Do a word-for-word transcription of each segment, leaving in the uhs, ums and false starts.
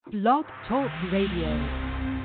Blog Talk Radio.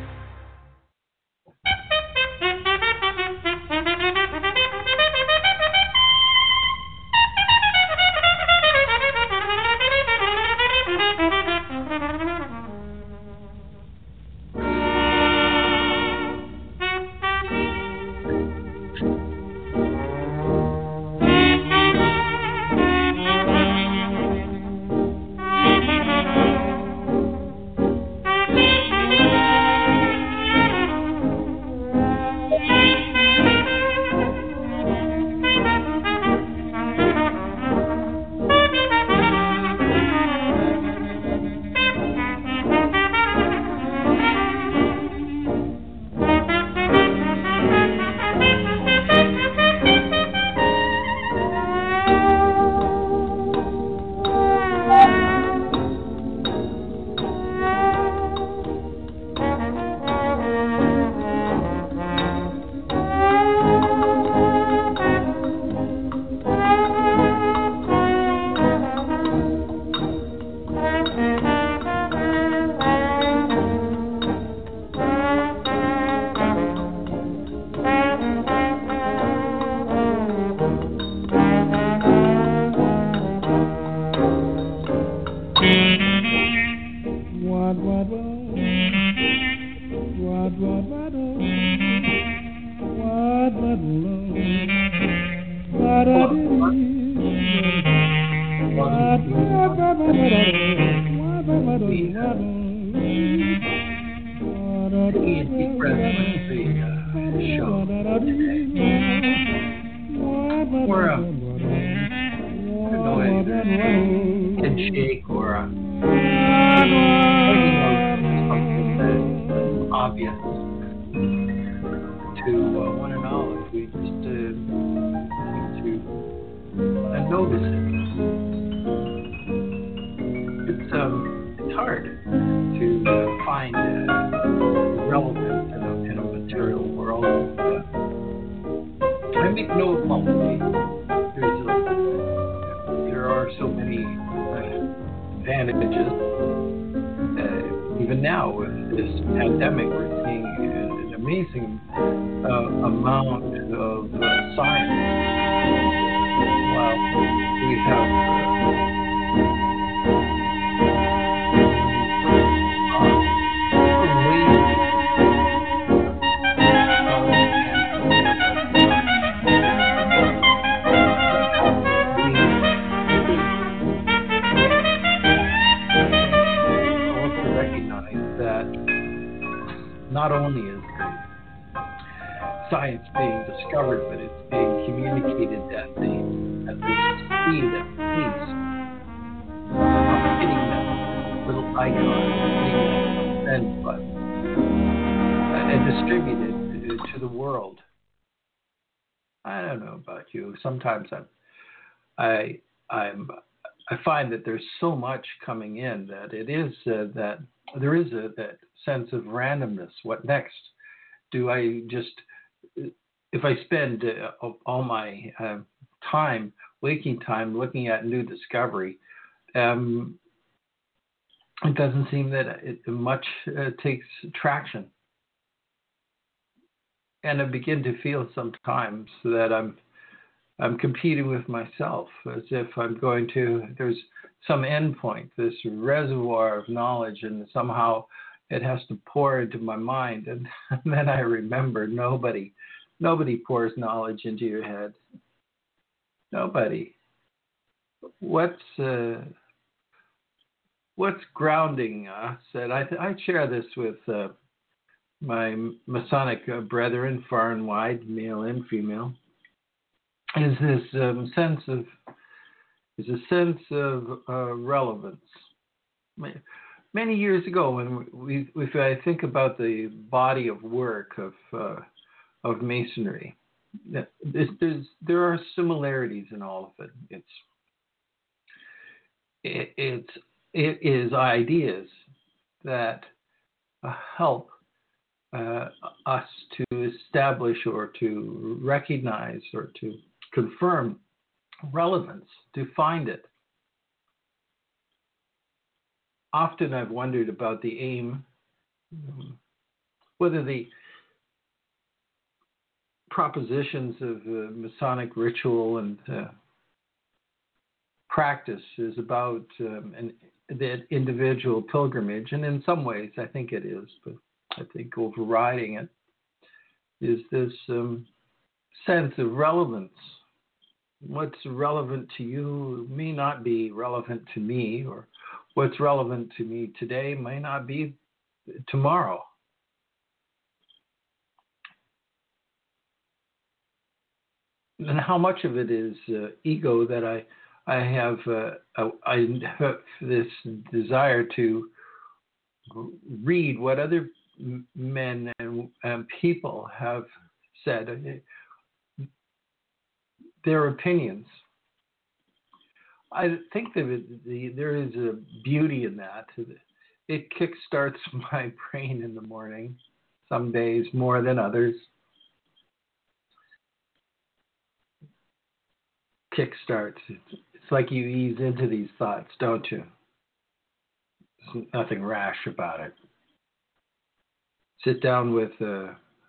Sometimes I'm, I, I'm, I find that there's so much coming in that it is uh, that there is a that sense of randomness. What next? Do I just, if I spend uh, all my uh, time, waking time, looking at new discovery, um, it doesn't seem that it much uh, takes traction, and I begin to feel sometimes that I'm. I'm competing with myself as if I'm going to, there's some endpoint, this reservoir of knowledge, and somehow it has to pour into my mind. And, and then I remember nobody, nobody pours knowledge into your head. Nobody. What's, uh, what's grounding us? And I, I share this with uh, my Masonic uh, brethren, far and wide, male and female. Is this um, sense of is a sense of uh, relevance. Many years ago, when we, if I think about the body of work of uh, of Masonry, there's, there's, there are similarities in all of it. It's it, it's it is ideas that uh, help uh, us to establish or to recognize or to confirm relevance, to find it. often I've wondered about the aim, whether the propositions of uh, Masonic ritual and uh, practice is about um, an, the individual pilgrimage, and in some ways I think it is, but I think overriding it is this um, sense of relevance. What's relevant to you may not be relevant to me, or what's relevant to me today may not be tomorrow. And how much of it is uh, ego that I I have uh, I have this desire to read what other men and, and people have said, their opinions. I think that it, the, there is a beauty in that. It kickstarts my brain in the morning, some days more than others. Kickstarts. It's like you ease into these thoughts, don't you? There's nothing rash about it. Sit down with uh,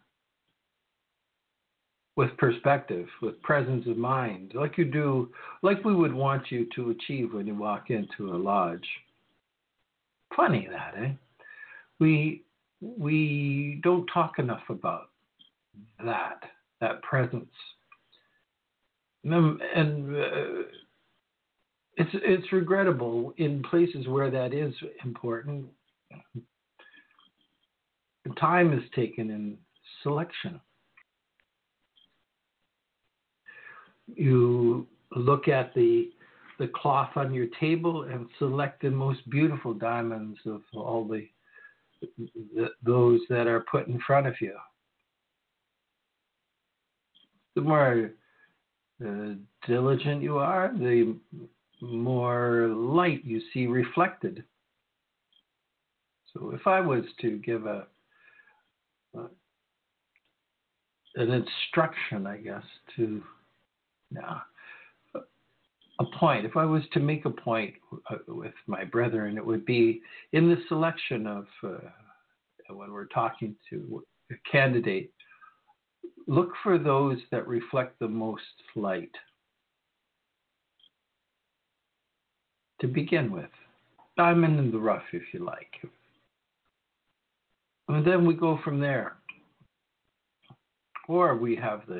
with perspective, with presence of mind, like you do, like we would want you to achieve when you walk into a lodge. Funny that, eh? We we don't talk enough about that, that presence. And, and uh, it's it's regrettable in places where that is important. Time is taken in selection. You look at the the cloth on your table and select the most beautiful diamonds of all the, the those that are put in front of you. The more uh, diligent you are, the more light you see reflected. So if I was to give a uh, an instruction, I guess, to now a point, if I was to make a point uh, with my brethren, it would be in the selection of uh, when we're talking to a candidate, look for those that reflect the most light to begin with. Diamond in the rough, if you like. And then we go from there. Or we have the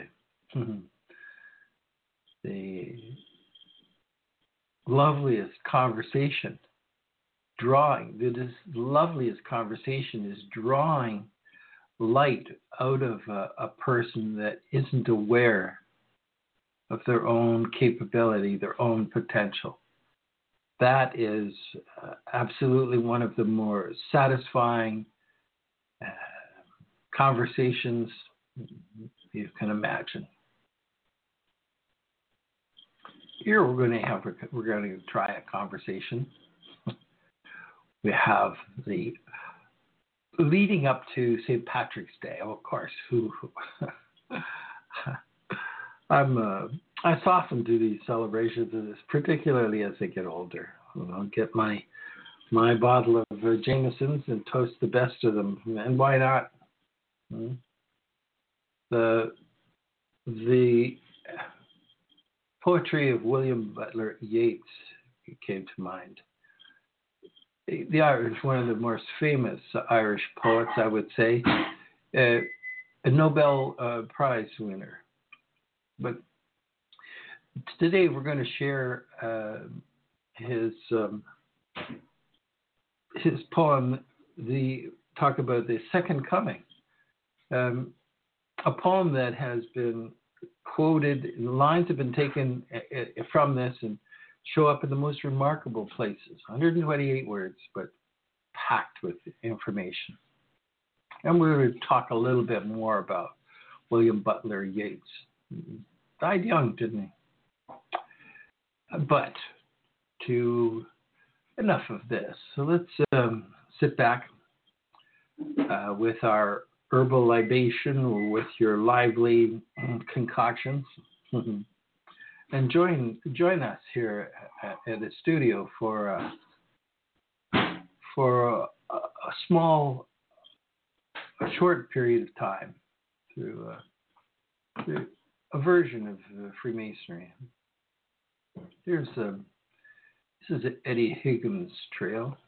the loveliest conversation, drawing, the loveliest conversation is drawing light out of a, a person that isn't aware of their own capability, their own potential. That is uh, absolutely one of the more satisfying uh, conversations you can imagine. Here we're going to have a, we're going to try a conversation. We have the leading up to Saint Patrick's Day. Oh, of course, who I'm uh, I soften to these celebrations, particularly as I get older. I'll get my my bottle of uh, Jameson's and toast the best of them, and why not? Hmm? The the poetry of William Butler Yeats came to mind. The Irish, one of the most famous Irish poets, I would say, uh, a Nobel uh, Prize winner. But today we're going to share uh, his um, his poem, the talk about the Second Coming, um, a poem that has been quoted, lines have been taken from this and show up in the most remarkable places. one hundred twenty-eight words, but packed with information. And we're going to talk a little bit more about William Butler Yeats. Died young, didn't he? But to enough of this. So let's um, sit back uh, with our herbal libation or with your lively concoctions. And join join us here at, at the studio for uh, for a, a small, a short period of time through, uh, through a version of uh, Freemasonry. Here's a, this is Eddie Higgins Trail.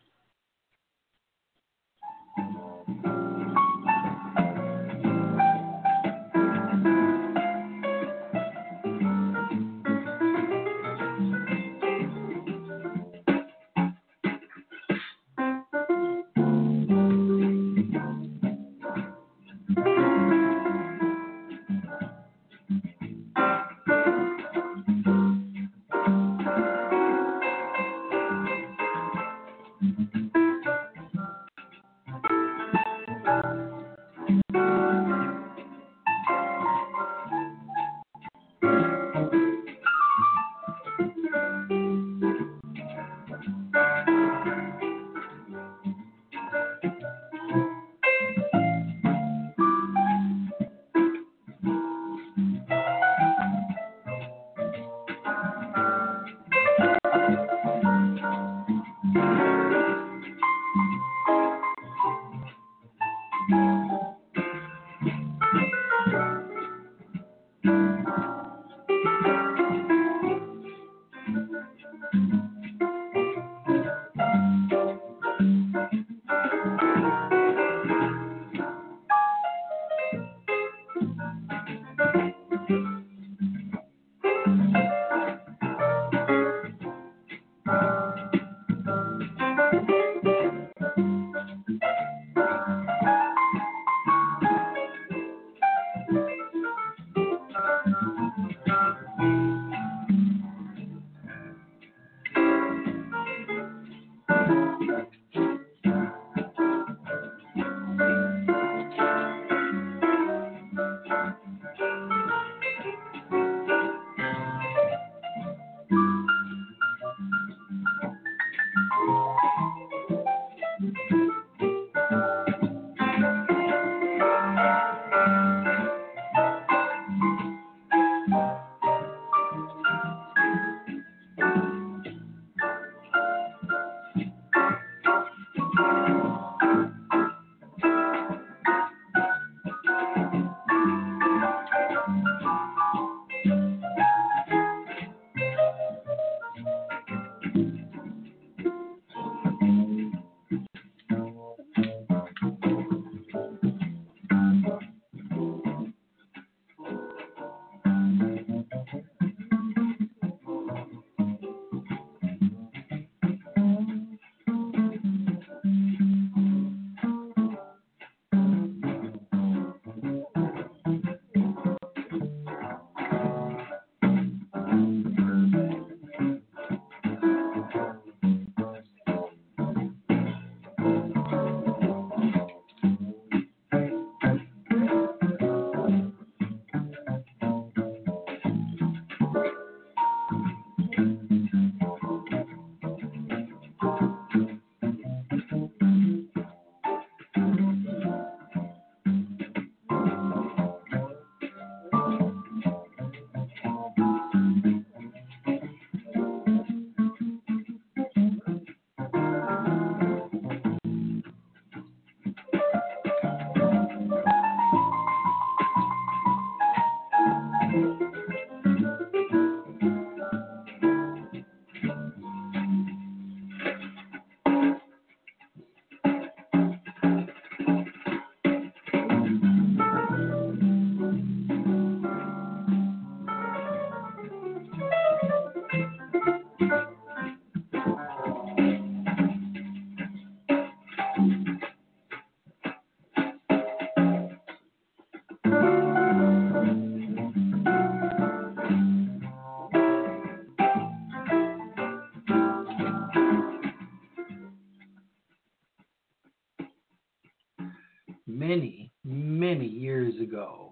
many, many years ago,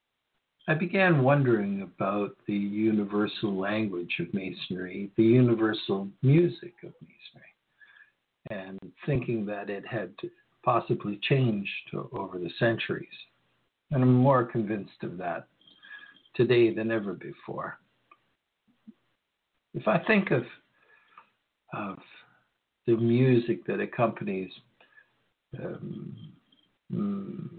I began wondering about the universal language of Masonry, the universal music of Masonry, and thinking that it had possibly changed over the centuries. And I'm more convinced of that today than ever before. If I think of, of the music that accompanies. Um, mm,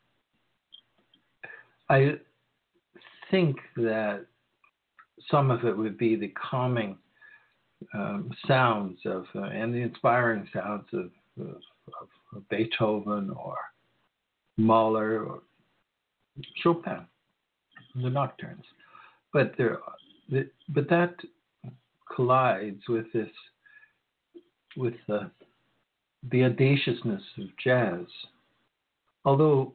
I think that some of it would be the calming um, sounds of uh, and the inspiring sounds of, of, of Beethoven or Mahler or Chopin, the nocturnes. But there, but that collides with this, with the the audaciousness of jazz. Although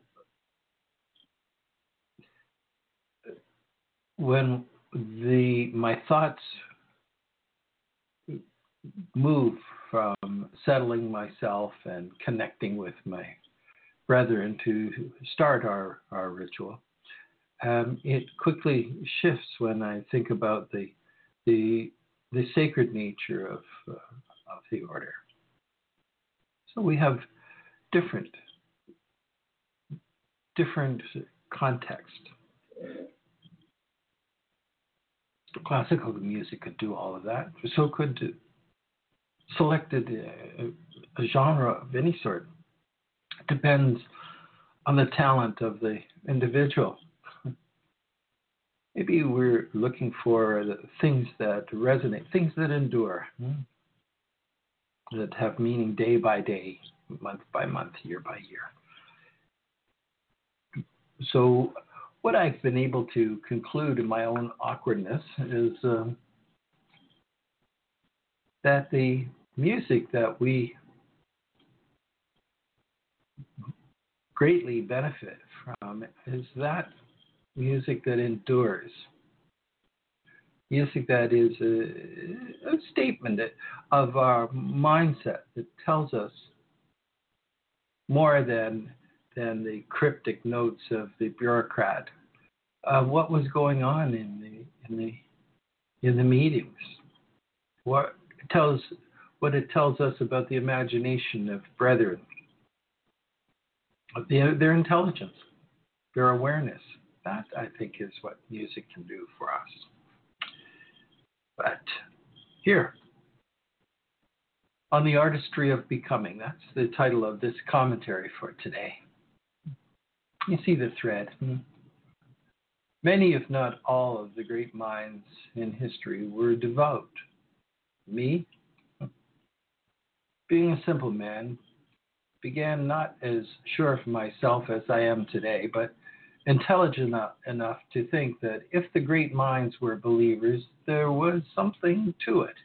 when the my thoughts move from settling myself and connecting with my brethren to start our, our ritual, um, it quickly shifts when I think about the the the sacred nature of uh, of the order. So we have different different context. Classical music could do all of that. So could selected a, a genre of any sort. It depends on the talent of the individual. Maybe we're looking for the things that resonate, things that endure, that have meaning day by day, month by month, year by year. So what I've been able to conclude in my own awkwardness is um, that the music that we greatly benefit from is that music that endures. Music that is a, a statement of our mindset that tells us more than than the cryptic notes of the bureaucrat uh, what was going on in the in the in the meetings. What it tells what it tells us about the imagination of brethren, of their, their intelligence, their awareness. That, I think, is what music can do for us. But here, on the artistry of becoming, that's the title of this commentary for today. You see the thread. Many, if not all, of the great minds in history were devout. Me, being a simple man, began not as sure of myself as I am today, but intelligent enough to think that if the great minds were believers, there was something to it.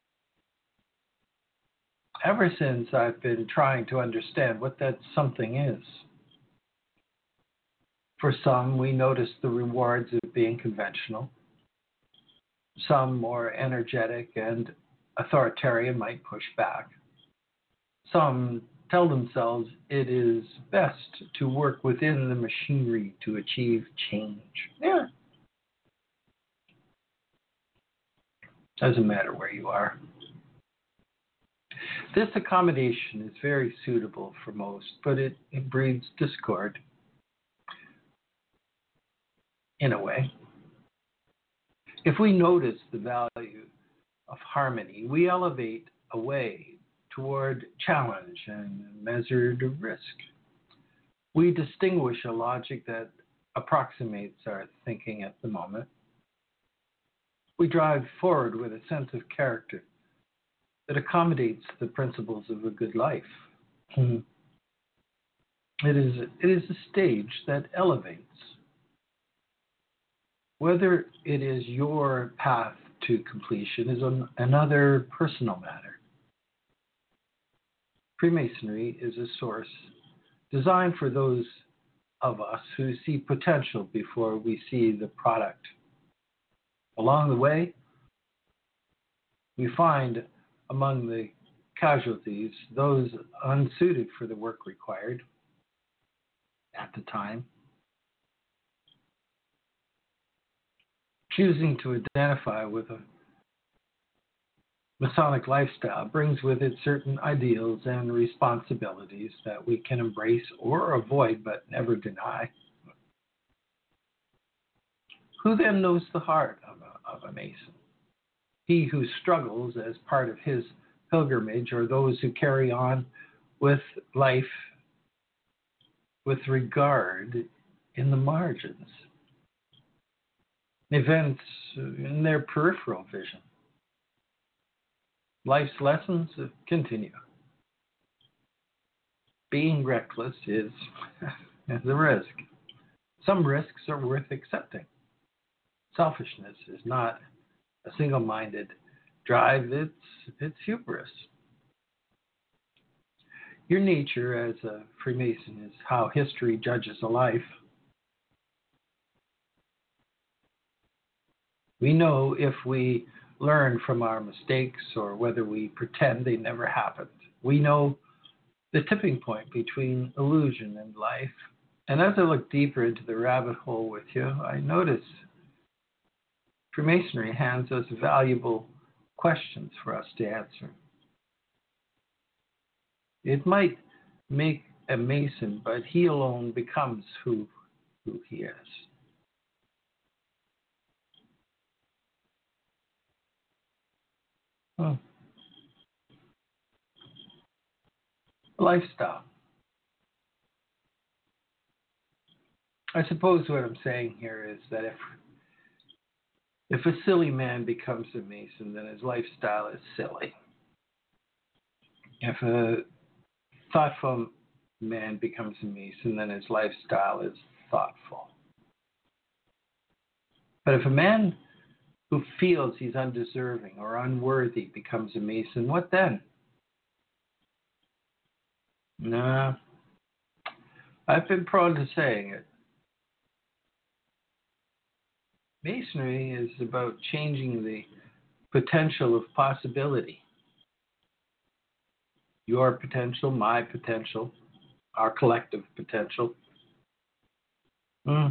Ever since, I've been trying to understand what that something is. For some, we notice the rewards of being conventional. Some, more energetic and authoritarian, might push back. Some tell themselves it is best to work within the machinery to achieve change. Yeah. Doesn't matter where you are. This accommodation is very suitable for most, but it, it breeds discord in a way. If we notice the value of harmony, we elevate away toward challenge and measured risk. We distinguish a logic that approximates our thinking at the moment. We drive forward with a sense of character that accommodates the principles of a good life. Mm-hmm. It is, it is a stage that elevates. Whether it is your path to completion is an, another personal matter. Freemasonry is a source designed for those of us who see potential before we see the product. Along the way, we find among the casualties those unsuited for the work required at the time. Choosing to identify with a Masonic lifestyle brings with it certain ideals and responsibilities that we can embrace or avoid but never deny. Who then knows the heart of a, of a Mason? He who struggles as part of his pilgrimage or those who carry on with life with regard in the margins, events in their peripheral vision. Life's lessons continue. Being reckless is, is a risk. Some risks are worth accepting. Selfishness is not a single-minded drive, it's, it's hubris. Your nature as a Freemason is how history judges a life. We know if we learn from our mistakes or whether we pretend they never happened. We know the tipping point between illusion and life. And as I look deeper into the rabbit hole with you, I notice Freemasonry hands us valuable questions for us to answer. It might make a Mason, but he alone becomes who, who he is. Hmm. Lifestyle. I suppose what I'm saying here is that if if a silly man becomes a Mason, then his lifestyle is silly. If a thoughtful man becomes a Mason, then his lifestyle is thoughtful. But if a man who feels he's undeserving or unworthy becomes a Mason, what then? Nah, I've been prone to saying it. Masonry is about changing the potential of possibility. Your potential, my potential, our collective potential. Hmm.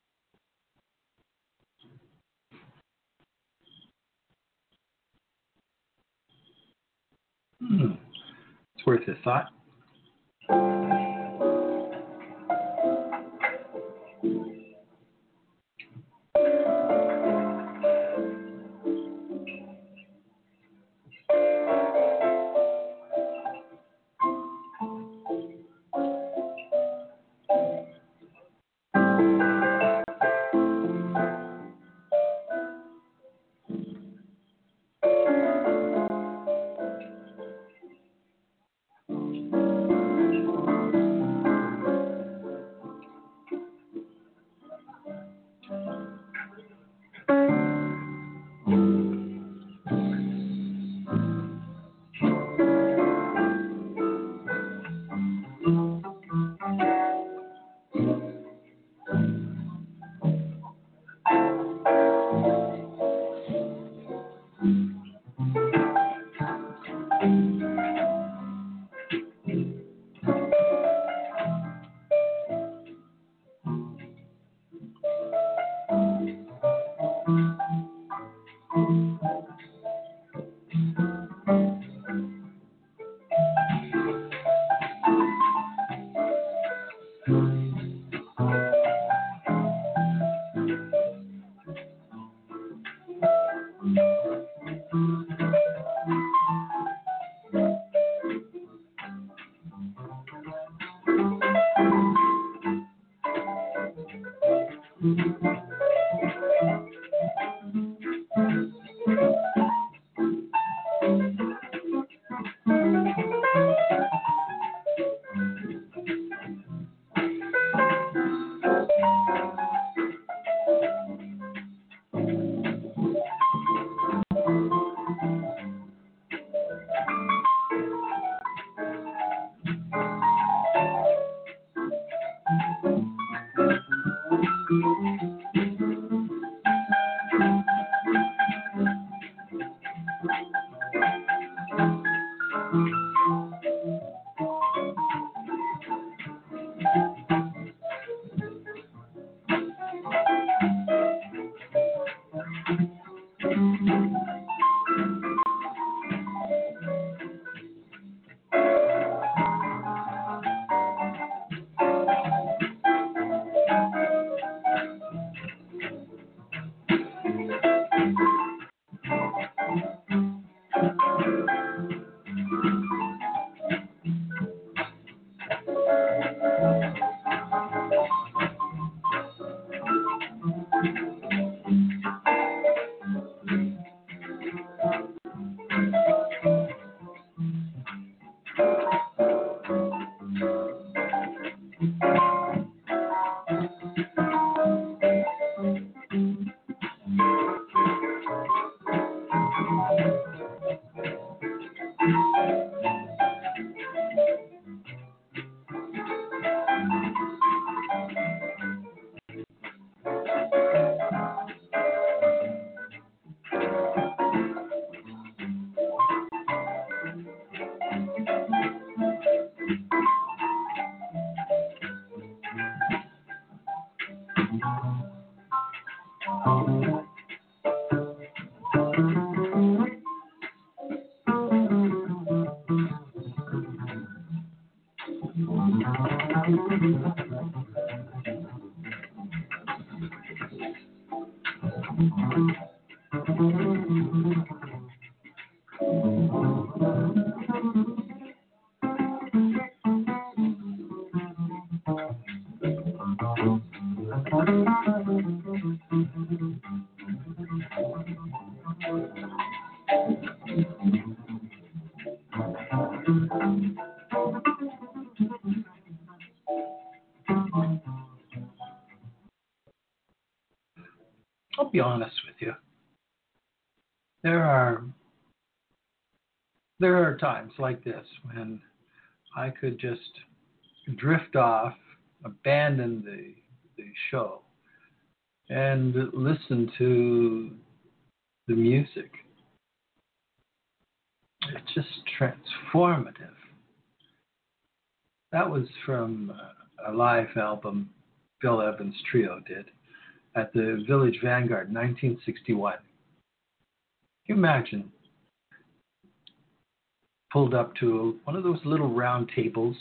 Hmm. It's worth a thought. I'll be honest with you. There are there are times like this when I could just drift off, abandon the the show, and listen to the music. It's just transformative. That was from a live album Bill Evans Trio did at the Village Vanguard in nineteen sixty-one. Can you imagine? Pulled up to one of those little round tables.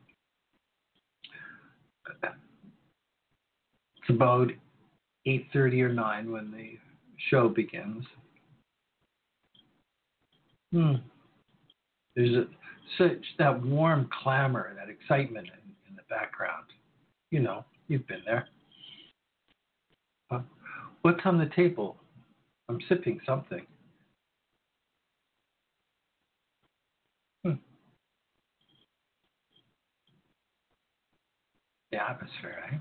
It's about eight thirty or nine when the show begins. Hmm. There's a, such that warm clamor, that excitement in, in the background. You know, you've been there. Uh, what's on the table? I'm sipping something. Hmm. The atmosphere, eh?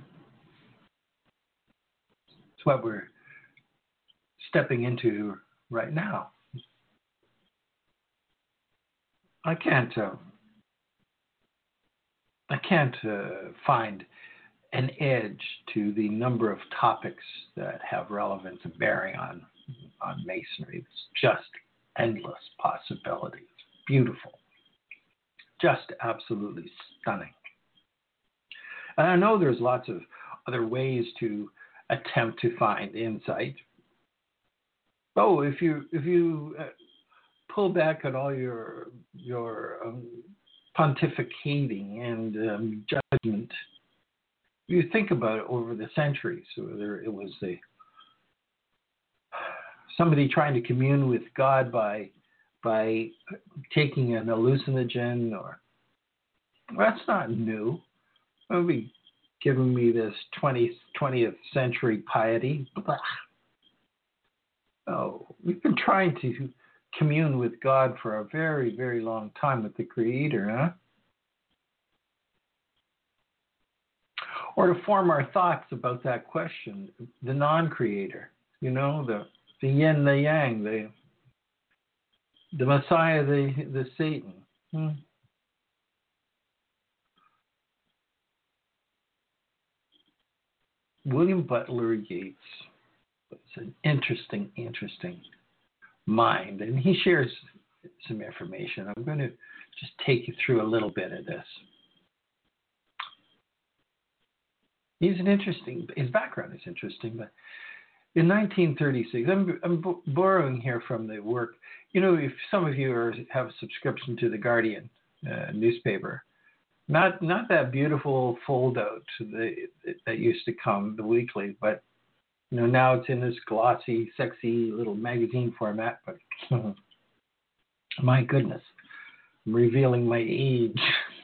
It's what we're stepping into right now. I can't. Uh, I can't uh, find an edge to the number of topics that have relevance and bearing on on masonry. It's just endless possibilities. Beautiful, just absolutely stunning. And I know there's lots of other ways to attempt to find insight. Oh, if you if you uh, pull back on all your your um, pontificating and um, judgment, you think about it over the centuries, whether it was the somebody trying to commune with God by by taking an hallucinogen, or well, that's not new. Maybe giving me this twentieth, twentieth century piety. Blah. Oh, we've been trying to commune with God for a very, very long time, with the Creator, huh? Or to form our thoughts about that question, the non-creator, you know, the the yin, the yang, the the Messiah, the the Satan. Hmm. William Butler Yeats was an interesting, interesting mind, and he shares some information. I'm going to just take you through a little bit of this. He's an interesting, his background is interesting, but in nineteen thirty-six, I'm, I'm b- borrowing here from the work. You know, if some of you are, have a subscription to the Guardian uh, newspaper, not not that beautiful fold out that, that used to come, the weekly, but you know, now it's in this glossy, sexy little magazine format. But my goodness, I'm revealing my age.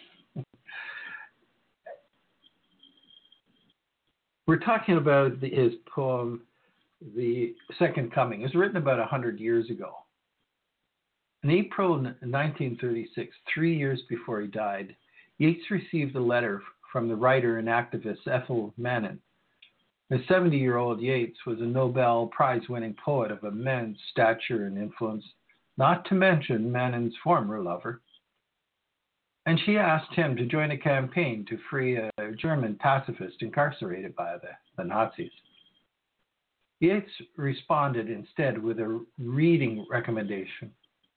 We're talking about the, his poem, The Second Coming. It was written about one hundred years ago. In April nineteen thirty-six, three years before he died, Yeats received a letter from the writer and activist Ethel Manin. The seventy-year-old Yeats was a Nobel Prize-winning poet of immense stature and influence, not to mention Manin's former lover. And she asked him to join a campaign to free a German pacifist incarcerated by the, the Nazis. Yeats responded instead with a reading recommendation.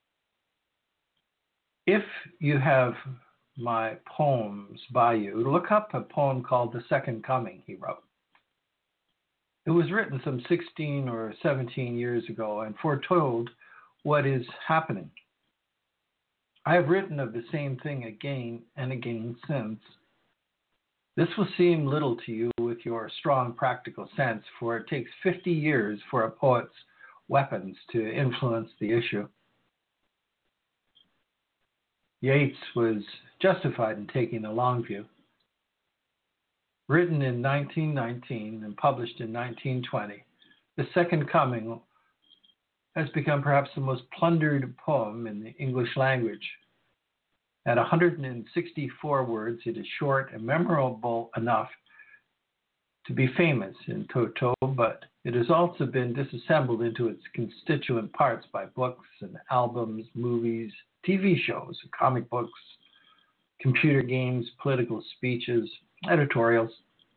If you have my poems by you, look up a poem called The Second Coming, he wrote. It was written some sixteen or seventeen years ago and foretold what is happening. I have written of the same thing again and again since. This will seem little to you with your strong practical sense, for it takes fifty years for a poet's weapons to influence the issue. Yeats was justified in taking the long view. Written in nineteen nineteen and published in nineteen twenty, The Second Coming has become perhaps the most plundered poem in the English language. At one hundred sixty-four words, it is short and memorable enough to be famous in toto, but it has also been disassembled into its constituent parts by books and albums, movies, T V shows, comic books, computer games, political speeches, editorials.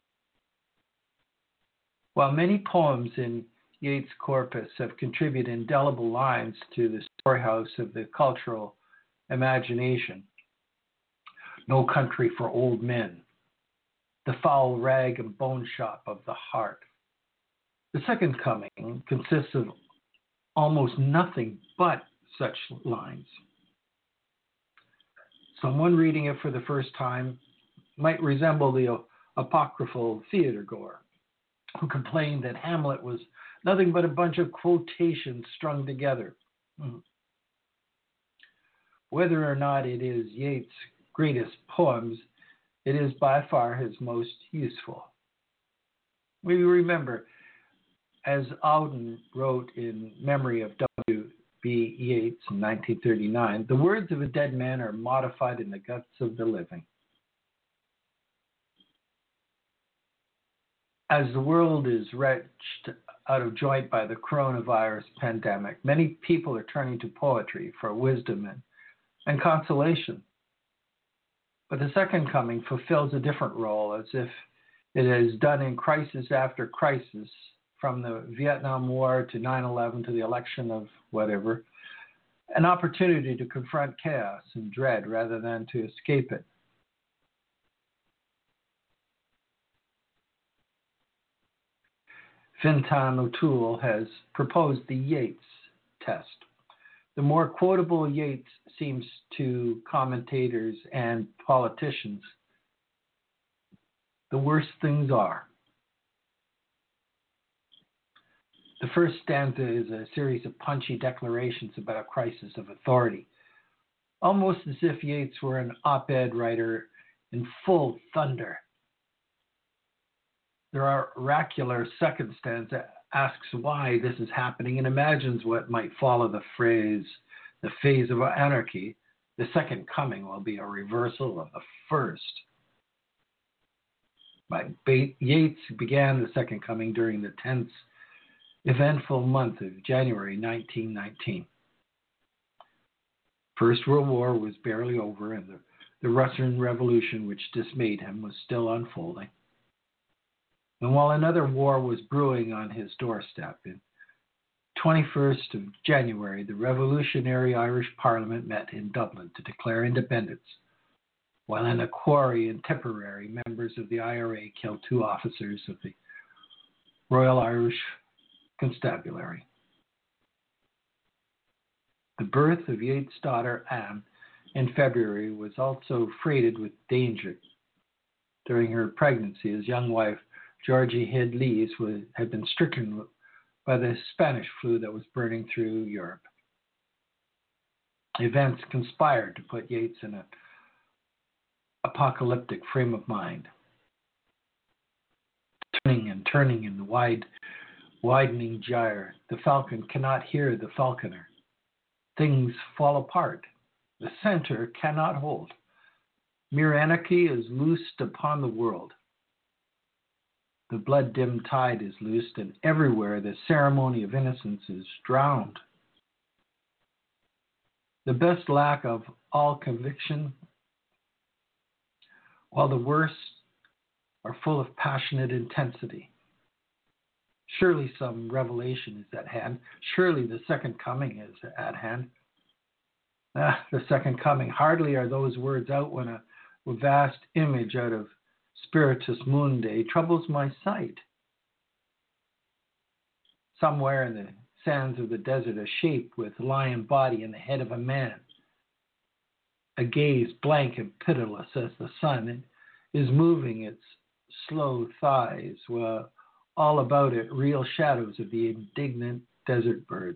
While many poems in Yeats' corpus have contributed indelible lines to the storehouse of the cultural imagination, No Country for Old Men, The Foul Rag and Bone Shop of the Heart, The Second Coming consists of almost nothing but such lines. Someone reading it for the first time might resemble the apocryphal theater-goer who complained that Hamlet was nothing but a bunch of quotations strung together. Whether or not it is Yeats' greatest poems, it is by far his most useful. We remember, as Auden wrote in memory of W B Yeats in nineteen thirty-nine, the words of a dead man are modified in the guts of the living. As the world is wrenched out of joint by the coronavirus pandemic, many people are turning to poetry for wisdom and, and consolation. But The Second Coming fulfills a different role, as if it is done in crisis after crisis, from the Vietnam War to nine eleven to the election of whatever, an opportunity to confront chaos and dread rather than to escape it. Fintan O'Toole has proposed the Yeats test. The more quotable Yeats seems to commentators and politicians, the worse things are. The first stanza is a series of punchy declarations about a crisis of authority, almost as if Yeats were an op-ed writer in full thunder. The oracular second stanza asks why this is happening and imagines what might follow the phrase, the phase of anarchy. The second coming will be a reversal of the first. But Yeats began the second coming during the tense, eventful month of January nineteen nineteen. First World War was barely over, and the, the Russian Revolution, which dismayed him, was still unfolding. And while another war was brewing on his doorstep, in twenty-first of January, the revolutionary Irish Parliament met in Dublin to declare independence, while in a quarry in Tipperary, members of the I R A killed two officers of the Royal Irish Constabulary. The birth of Yeats' daughter, Anne, in February was also freighted with danger. During her pregnancy, his young wife, Georgie Head Lees, had been stricken by the Spanish flu that was burning through Europe. Events conspired to put Yeats in an apocalyptic frame of mind. Turning and turning in the wide, widening gyre, the falcon cannot hear the falconer. Things fall apart. The center cannot hold. Mere anarchy is loosed upon the world. The blood-dimmed tide is loosed, and everywhere the ceremony of innocence is drowned. The best lack of all conviction, while the worst are full of passionate intensity. Surely some revelation is at hand. Surely the second coming is at hand. Ah, the second coming. Hardly are those words out when a vast image out of Spiritus Mundi troubles my sight. Somewhere in the sands of the desert, a shape with lion body and the head of a man. A gaze blank and pitiless as the sun, is moving its slow thighs, while all about it real shadows of the indignant desert birds.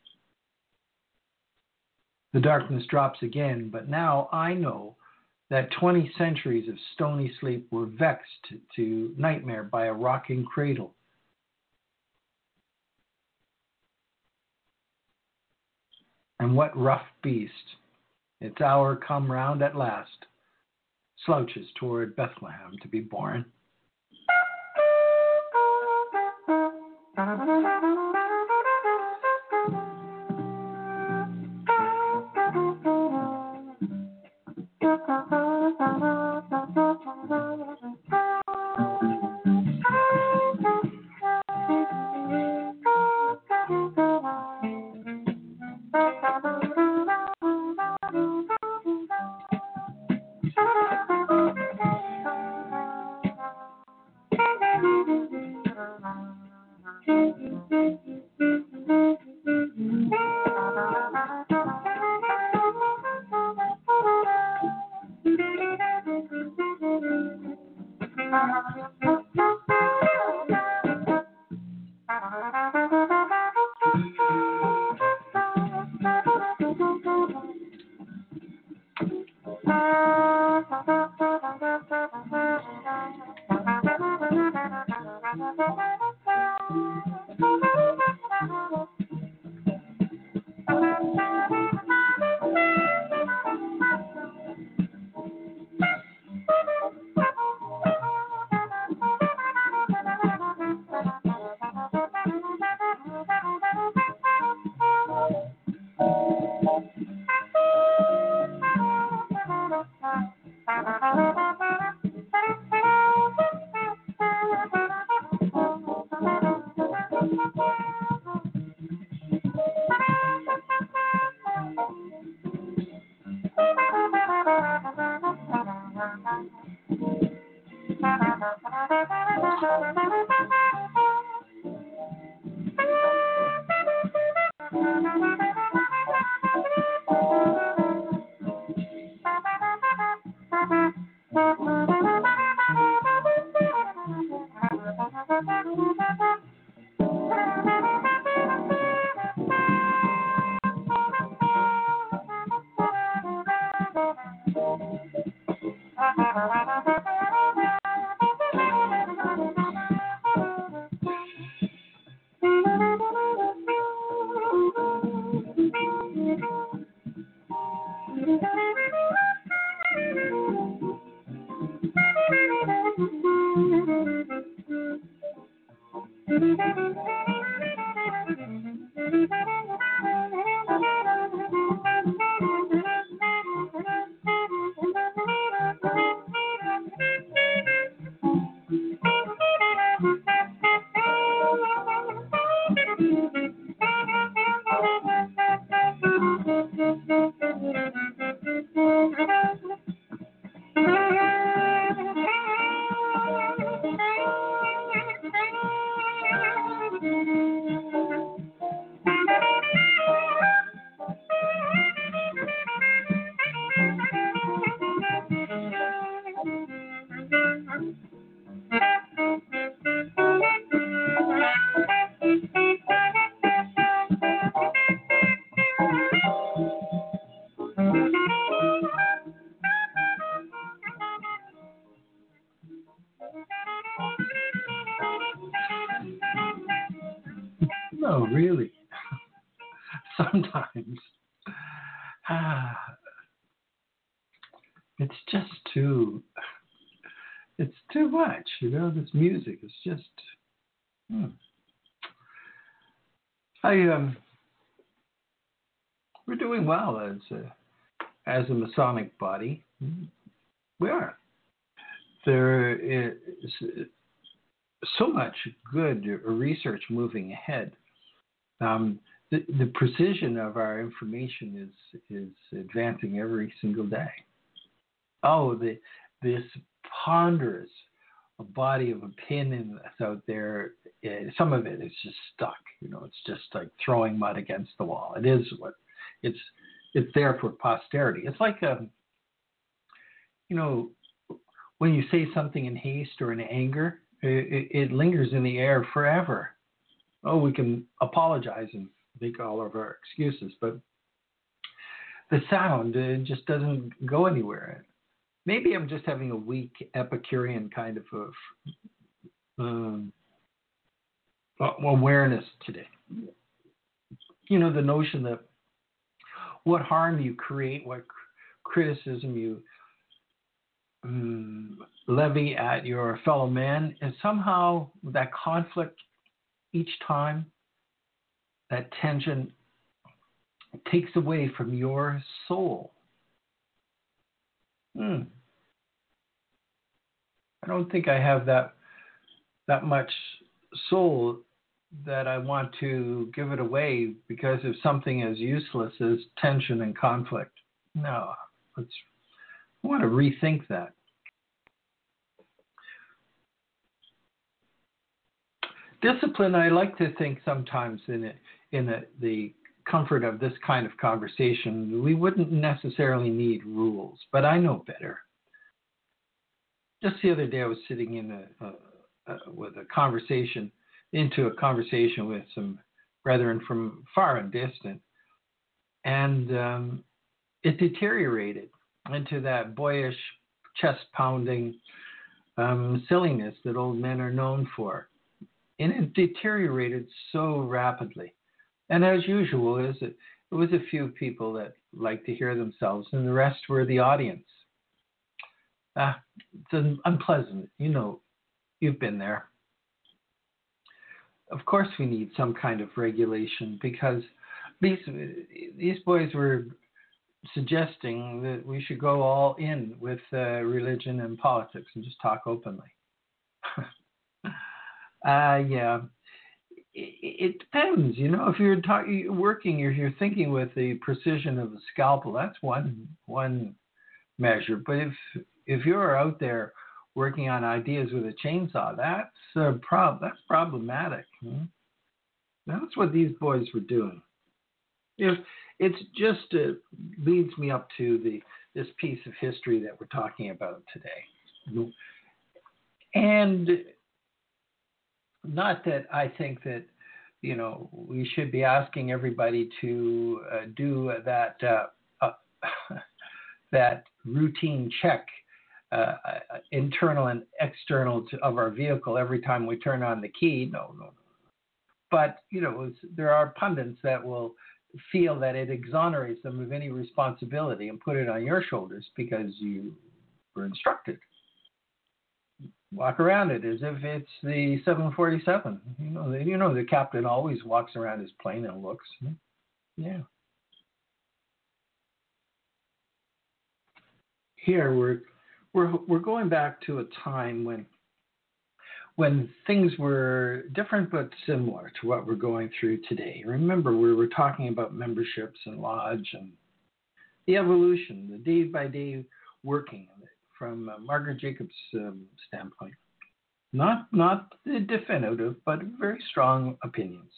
The darkness drops again, but now I know that twenty centuries of stony sleep were vexed to nightmare by a rocking cradle. And what rough beast, its hour come round at last, slouches toward Bethlehem to be born? No, really. Sometimes. Ah, it's just too, it's too much, you know, this music is just, hmm. I, um, we're doing well as a, as a Masonic body. We are. There is so much good research moving ahead. Um, the, the precision of our information is is advancing every single day. Oh, the this ponderous body of opinion that's out there. Uh, some of it is just stuck. You know, it's just like throwing mud against the wall. It is what it's it's there for posterity. It's like a, you know, when you say something in haste or in anger, it, it lingers in the air forever. Oh, we can apologize and make all of our excuses, but the sound uh, just doesn't go anywhere. Maybe I'm just having a weak Epicurean kind of a, um, awareness today. You know, the notion that what harm you create, what criticism you um, levy at your fellow man, and somehow that conflict each time, that tension takes away from your soul. Hmm. I don't think I have that that much soul that I want to give it away because of something as useless as tension and conflict. No, let's I want to rethink that. Discipline, I like to think sometimes in it, in the, the comfort of this kind of conversation, we wouldn't necessarily need rules, but I know better. Just the other day, I was sitting in a, a, a with a conversation, into a conversation with some brethren from far and distant, and um, it deteriorated into that boyish, chest-pounding um, silliness that old men are known for. And it deteriorated so rapidly. And as usual, is it, it was a few people that liked to hear themselves, and the rest were the audience. Ah, it's unpleasant. You know, you've been there. Of course, we need some kind of regulation because these these boys were suggesting that we should go all in with uh, religion and politics and just talk openly. uh, yeah, it, it depends. You know, if you're talking, working, if you're thinking with the precision of a scalpel, that's one one measure. But if if you're out there working on ideas with a chainsaw, that's a prob- that's problematic. Hmm? That's what these boys were doing. If it's just uh, leads me up to the this piece of history that we're talking about today, and not that I think that you know we should be asking everybody to uh, do that uh, uh, that routine check. Uh, internal and external to, of our vehicle every time we turn on the key. No, no, no. But, you know, there are pundits that will feel that it exonerates them of any responsibility and put it on your shoulders because you were instructed. Walk around it as if it's the seven forty-seven. You know, the, you know, the captain always walks around his plane and looks. Yeah. Here we're We're we're going back to a time when when things were different but similar to what we're going through today. Remember, we were talking about memberships and lodge and the evolution, the day-by-day working from uh, Margaret Jacobs' um, standpoint. Not not definitive, but very strong opinions.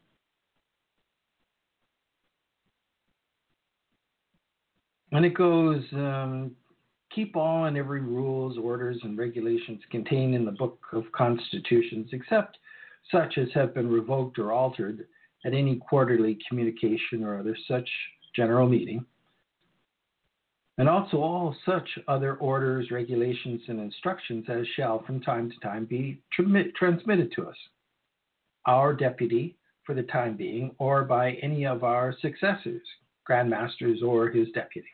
And it goes. Um, Keep all and every rules, orders, and regulations contained in the Book of Constitutions, except such as have been revoked or altered at any quarterly communication or other such general meeting, and also all such other orders, regulations, and instructions as shall from time to time be tr- transmitted to us, our deputy for the time being, or by any of our successors, Grand Masters, or his deputy.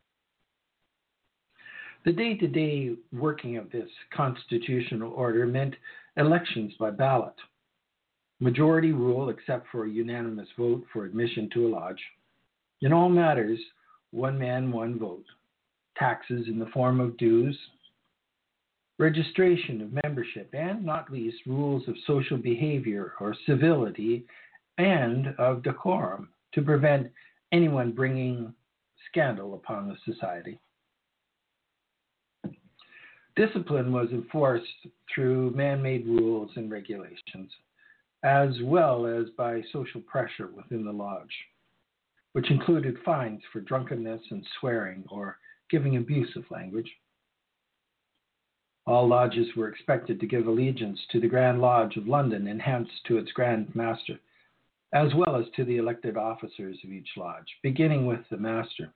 The day-to-day working of this constitutional order meant elections by ballot, majority rule except for a unanimous vote for admission to a lodge. In all matters, one man, one vote. Taxes in the form of dues, registration of membership, and not least rules of social behavior or civility and of decorum to prevent anyone bringing scandal upon the society. Discipline was enforced through man-made rules and regulations, as well as by social pressure within the lodge, which included fines for drunkenness and swearing or giving abusive language. All lodges were expected to give allegiance to the Grand Lodge of London and hence to its Grand Master, as well as to the elected officers of each lodge, beginning with the Master.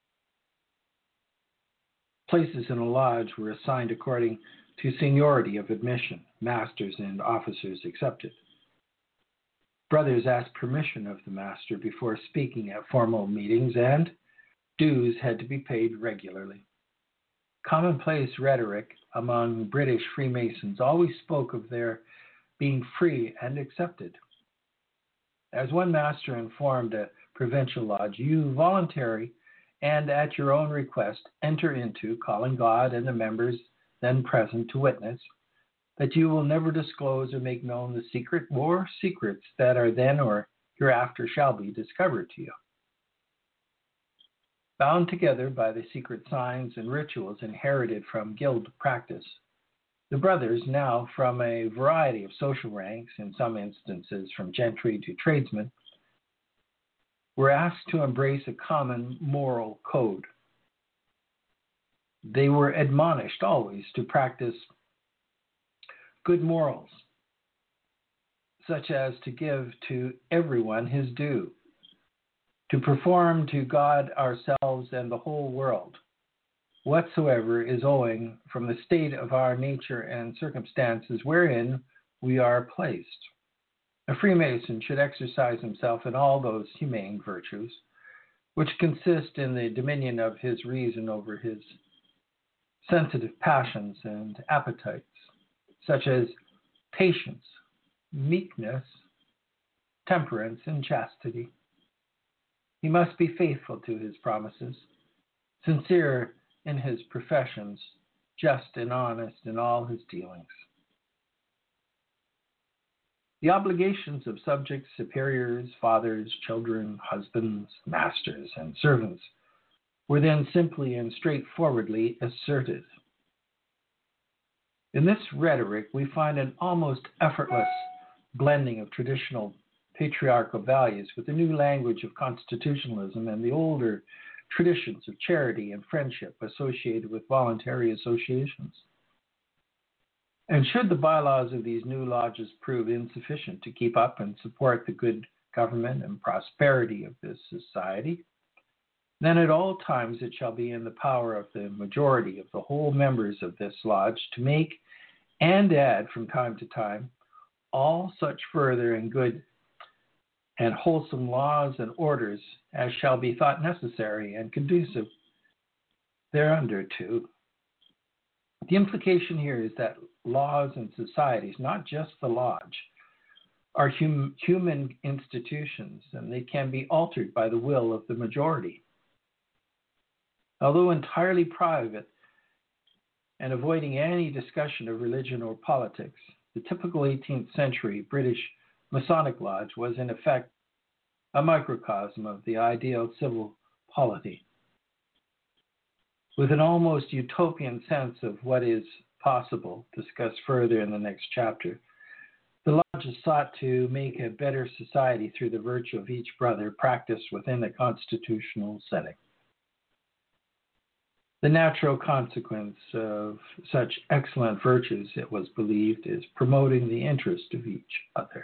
Places in a lodge were assigned according to seniority of admission, masters and officers accepted. Brothers asked permission of the master before speaking at formal meetings, and dues had to be paid regularly. Commonplace rhetoric among British Freemasons always spoke of their being free and accepted. As one master informed a provincial lodge, you voluntary and at your own request enter into, calling God and the members then present to witness, that you will never disclose or make known the secret or secrets that are then or hereafter shall be discovered to you. Bound together by the secret signs and rituals inherited from guild practice, the brothers, now from a variety of social ranks, in some instances from gentry to tradesmen, were asked to embrace a common moral code. They were admonished always to practice good morals, such as to give to everyone his due, to perform to God, ourselves, and the whole world whatsoever is owing from the state of our nature and circumstances wherein we are placed. A Freemason should exercise himself in all those humane virtues which consist in the dominion of his reason over his sensitive passions and appetites, such as patience, meekness, temperance, and chastity. He must be faithful to his promises, sincere in his professions, just and honest in all his dealings. The obligations of subjects, superiors, fathers, children, husbands, masters, and servants were then simply and straightforwardly asserted. In this rhetoric, we find an almost effortless blending of traditional patriarchal values with the new language of constitutionalism and the older traditions of charity and friendship associated with voluntary associations. And should the bylaws of these new lodges prove insufficient to keep up and support the good government and prosperity of this society, then at all times it shall be in the power of the majority of the whole members of this lodge to make and add from time to time all such further and good and wholesome laws and orders as shall be thought necessary and conducive thereunder to. The implication here is that laws and societies, not just the lodge, are hum- human institutions, and they can be altered by the will of the majority. Although entirely private and avoiding any discussion of religion or politics, the typical eighteenth century British Masonic Lodge was in effect a microcosm of the ideal civil polity. With an almost utopian sense of what is possible, discussed further in the next chapter, the lodges sought to make a better society through the virtue of each brother practiced within a constitutional setting. The natural consequence of such excellent virtues, it was believed, is promoting the interest of each other.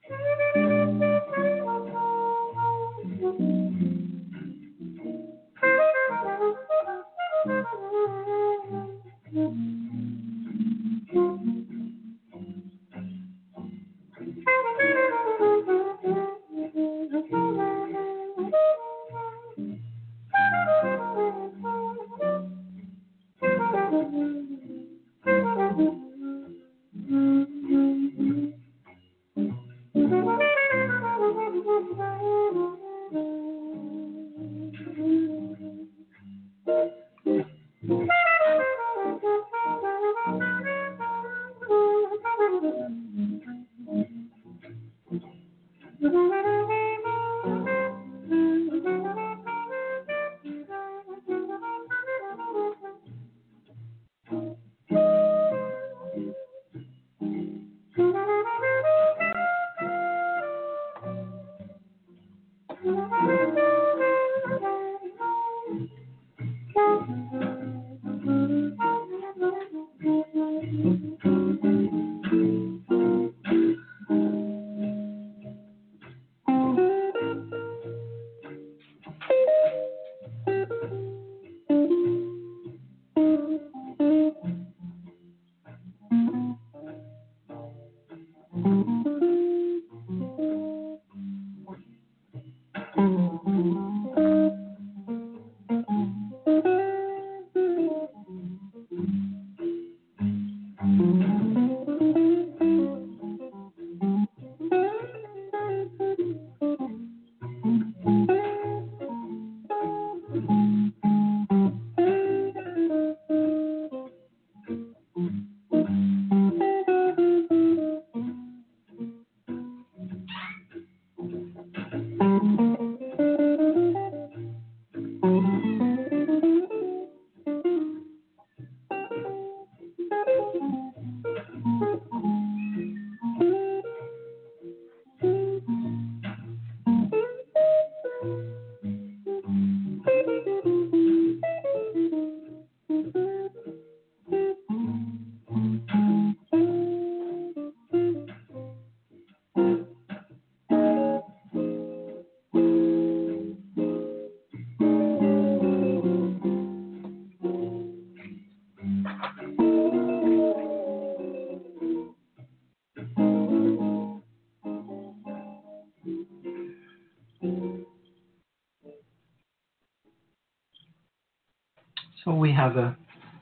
So we have a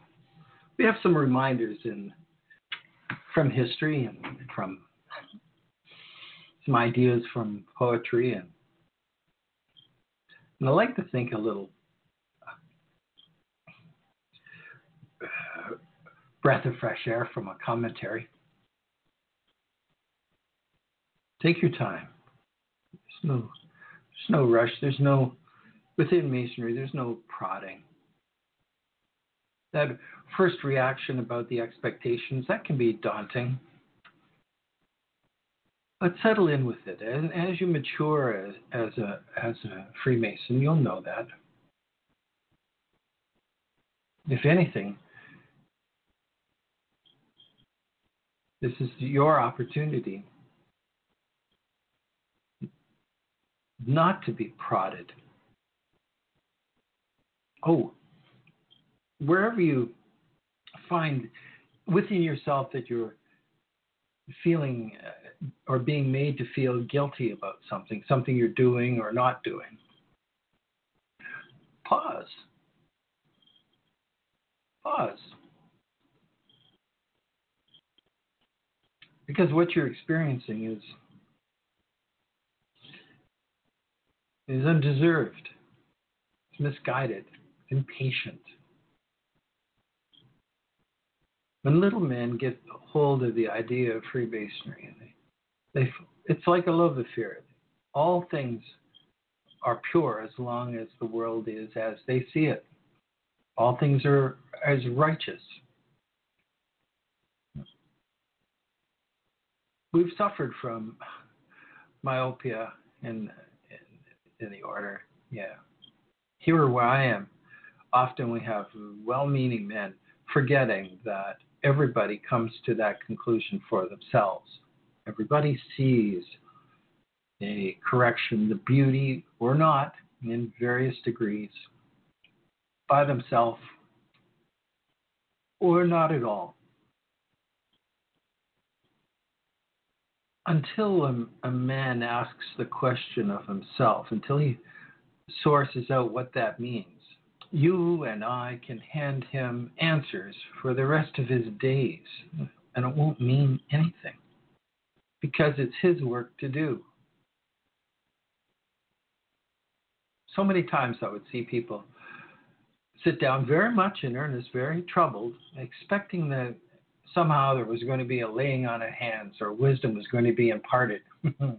we have some reminders in from history and from some ideas from poetry, and, and I like to think a little uh, breath of fresh air from a commentary. Take your time. There's no there's no rush. There's no within Masonry. There's no prodding. That first reaction about the expectations, that can be daunting. But settle in with it. And as you mature as, as a as a Freemason, you'll know that. If anything, this is your opportunity not to be prodded. Oh, wherever you find within yourself that you're feeling uh, or being made to feel guilty about something, something you're doing or not doing, pause. Pause. Because what you're experiencing is is undeserved. It's misguided. It's impatient. When little men get hold of the idea of Freemasonry, and they, they, it's like a love affair. All things are pure as long as the world is as they see it. All things are as righteous. We've suffered from myopia in, in, in the order. Yeah. Here where I am, often we have well-meaning men forgetting that everybody comes to that conclusion for themselves. Everybody sees a correction, the beauty or not, in various degrees, by themselves or not at all. Until a, a man asks the question of himself, until he sources out what that means, you and I can hand him answers for the rest of his days, and it won't mean anything because it's his work to do. So many times I would see people sit down very much in earnest, very troubled, expecting that somehow there was going to be a laying on of hands or wisdom was going to be imparted. As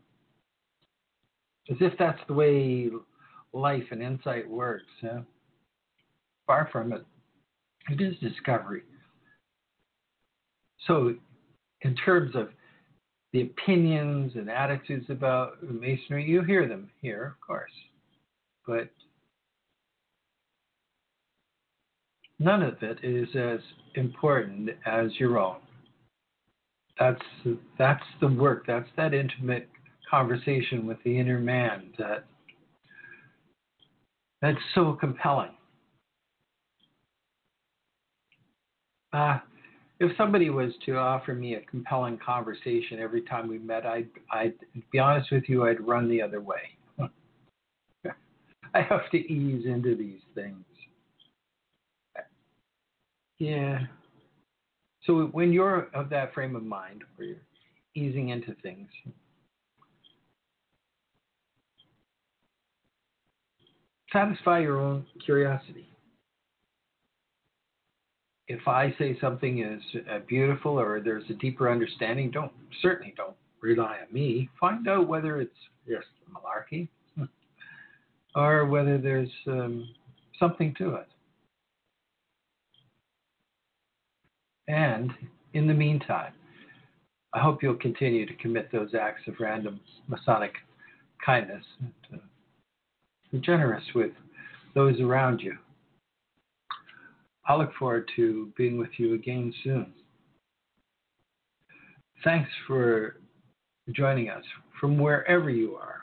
if that's the way life and insight works. Huh? Far from it. It is discovery. So in terms of the opinions and attitudes about Masonry, you hear them here, of course. But none of it is as important as your own. That's that's the work. That's that intimate conversation with the inner man that that's so compelling. Uh, if somebody was to offer me a compelling conversation every time we met, I'd, I'd be honest with you, I'd run the other way. I have to ease into these things. Yeah. So when you're of that frame of mind where you're easing into things, satisfy your own curiosity. If I say something is uh, beautiful or there's a deeper understanding, don't certainly don't rely on me. Find out whether it's just malarkey or whether there's um, something to it. And in the meantime, I hope you'll continue to commit those acts of random Masonic kindness. And, uh, be generous with those around you. I look forward to being with you again soon. Thanks for joining us from wherever you are.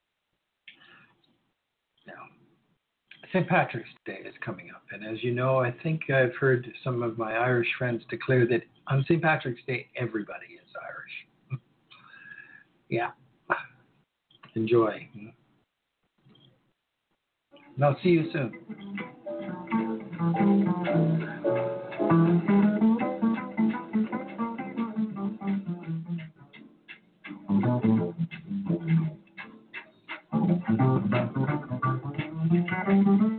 Now, Saint Patrick's Day is coming up, and as you know, I think I've heard some of my Irish friends declare that on Saint Patrick's Day, everybody is Irish. Yeah. Enjoy. And I'll see you soon. Thank you.